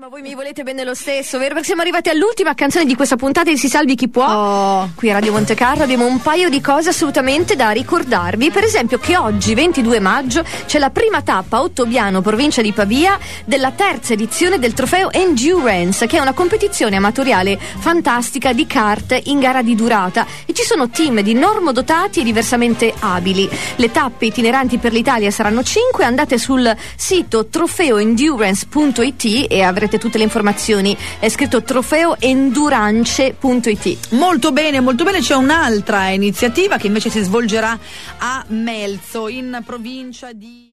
Ma voi mi volete bene lo stesso, vero? Perché siamo arrivati all'ultima canzone di questa puntata di Si Salvi Chi Può. Qui a Radio Montecarlo abbiamo un paio di cose assolutamente da ricordarvi. Per esempio che oggi, 22 maggio, c'è la prima tappa a Ottobiano, provincia di Pavia, della terza edizione del trofeo Endurance, che è una competizione amatoriale fantastica di kart in gara di durata, e ci sono team di normodotati e diversamente abili. Le tappe itineranti per l'Italia saranno 5. Andate sul sito trofeoendurance.it e avrete tutte le informazioni. È scritto trofeoendurance.it. Molto bene, c'è un'altra iniziativa che invece si svolgerà a Melzo, in provincia di